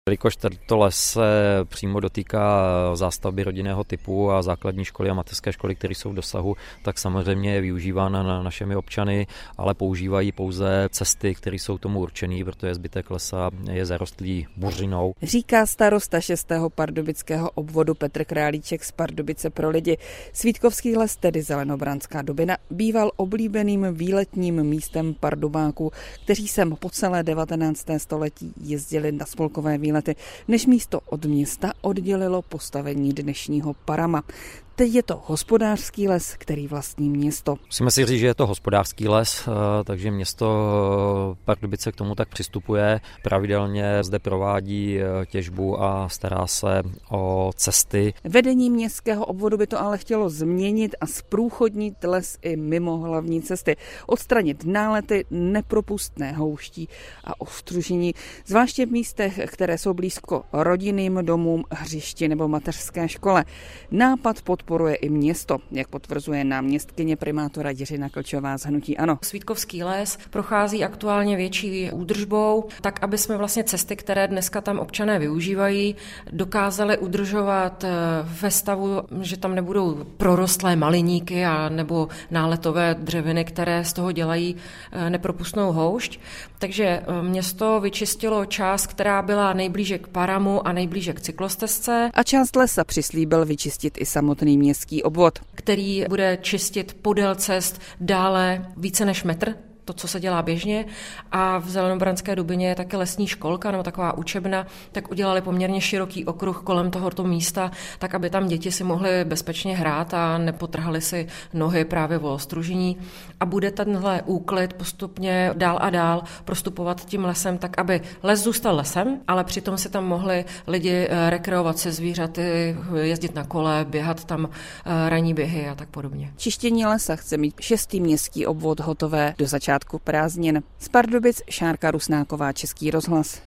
Jelikož tento les se přímo dotýká zástavby rodinného typu a základní školy a mateřské školy, které jsou v dosahu, tak samozřejmě je využívána našimi občany, ale používají pouze cesty, které jsou tomu určené, protože zbytek lesa je zarostlý buřinou. Říká starosta 6. pardubického obvodu Petr Králíček z Pardubice pro lidi. Svítkovský les, tedy Zelenobranská dubina, býval oblíbeným výletním místem Pardubáků, kteří sem po celé 19. století jezdili na spolkové výlety, než místo od města oddělilo postavení dnešního Parama. Teď je to hospodářský les, který vlastní město. Musíme si říct, že je to hospodářský les, takže město Pardubice k tomu tak přistupuje. Pravidelně zde provádí těžbu a stará se o cesty. Vedení městského obvodu by to ale chtělo změnit a zprůchodnit les i mimo hlavní cesty. Odstranit nálety, nepropustné houští a ostružení, zvláště v místech, které jsou blízko rodinným domům, hřišti nebo mateřské škole. Nápad podporuje i město, jak potvrzuje náměstkyně primátora Jiřina Klčová z hnutí ANO. Svítkovský les prochází aktuálně větší údržbou, tak aby jsme vlastně cesty, které dneska tam občané využívají, dokázali udržovat ve stavu, že tam nebudou prorostlé maliníky a nebo náletové dřeviny, které z toho dělají nepropustnou houšť. Takže město vyčistilo část, která byla nejblíže k Paramu a nejblíže k cyklostezce. A část lesa přislíbil vyčistit i samotný městský obvod, který bude čistit podél cest dále více než metr, to, co se dělá běžně. A v Zelenobranské dubině je také lesní školka nebo taková učebna, tak udělali poměrně široký okruh kolem tohoto místa, tak aby tam děti si mohly bezpečně hrát a nepotrhaly si nohy právě o ostružení. A bude tenhle úklid postupně dál a dál prostupovat tím lesem, tak aby les zůstal lesem, ale přitom si tam mohli lidi rekreovat se zvířaty, jezdit na kole, běhat tam ranní běhy a tak podobně. Čištění lesa chce mít 6. městský obvod hotové do začátku prázdnin. Z Pardubic Šárka Rusnáková, Český rozhlas.